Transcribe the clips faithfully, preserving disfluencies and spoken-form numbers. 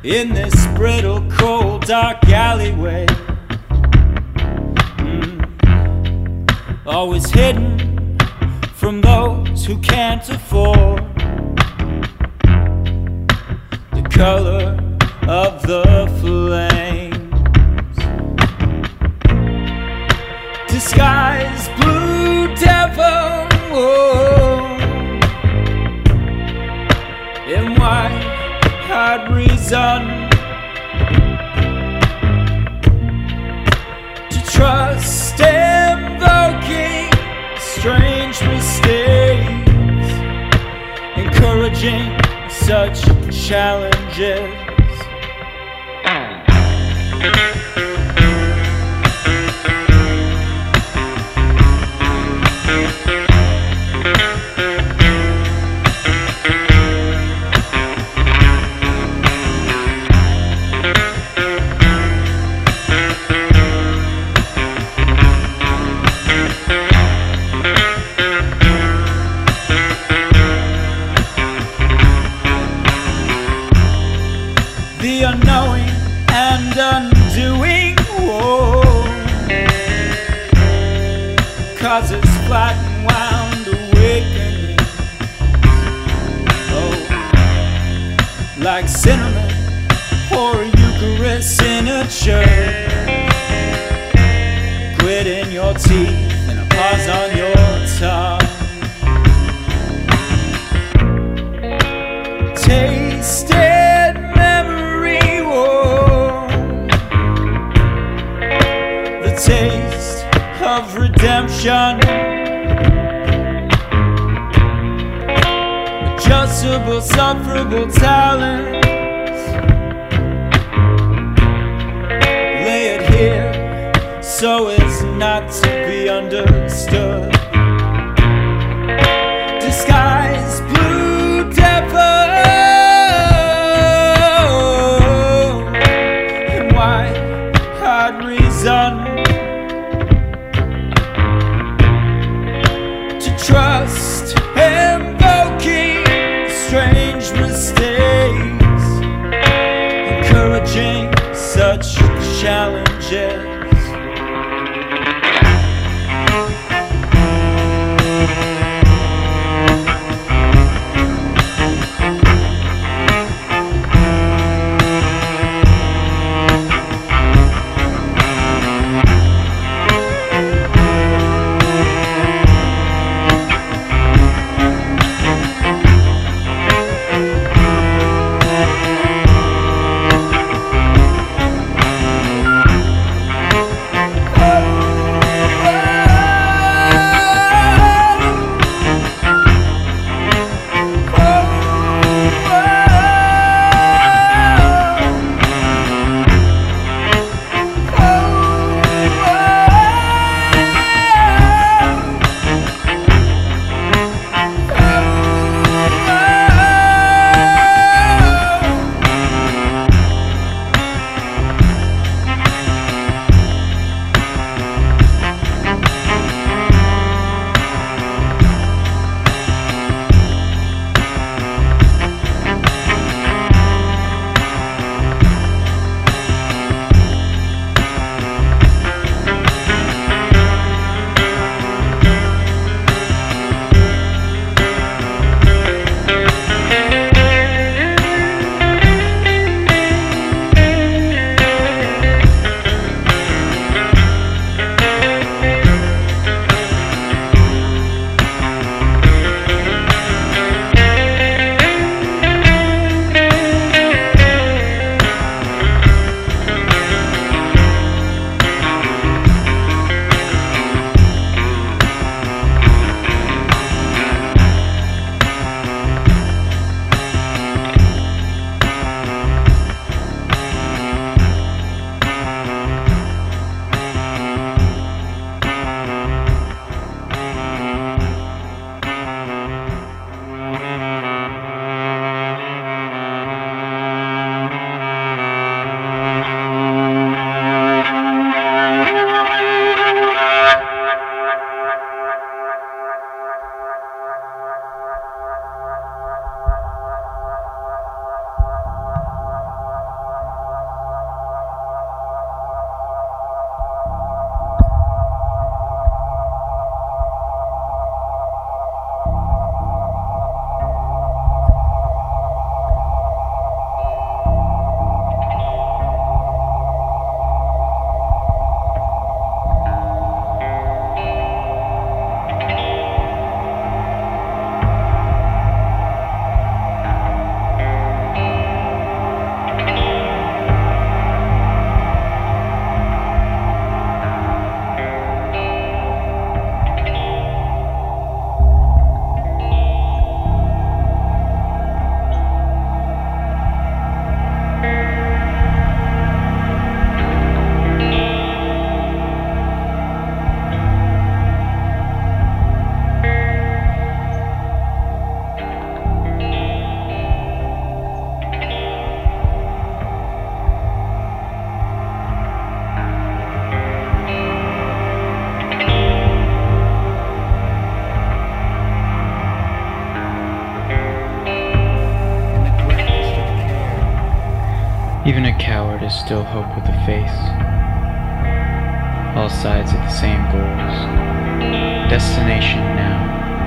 in this brittle, cold, dark alleyway. Mm. Always hidden from those who can't afford the color of the flames. Disguised blue devil, oh, in white hard reason to trust, invoking strange mistakes, encouraging such challenges. The unknowing and undoing, whoa, causes flat and wound awakening. Oh, like cinnamon or a Eucharist in a church, grit in your teeth and a pause on your tongue. Taste it. Taste of redemption, adjustable, sufferable talents. Lay it here so as not to be understood. Disguised blue devil and white hard reason trust, invoking strange mistakes, encouraging such challenges. Even a coward is still hope with a face. All sides at the same goals. Destination now.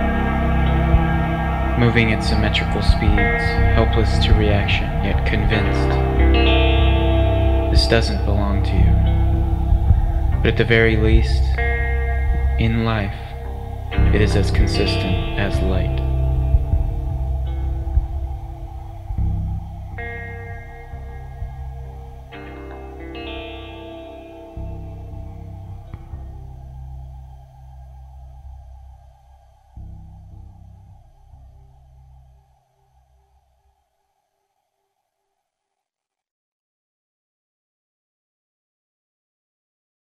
Moving at symmetrical speeds, helpless to reaction, yet convinced. This doesn't belong to you. But at the very least, in life, it is as consistent as light.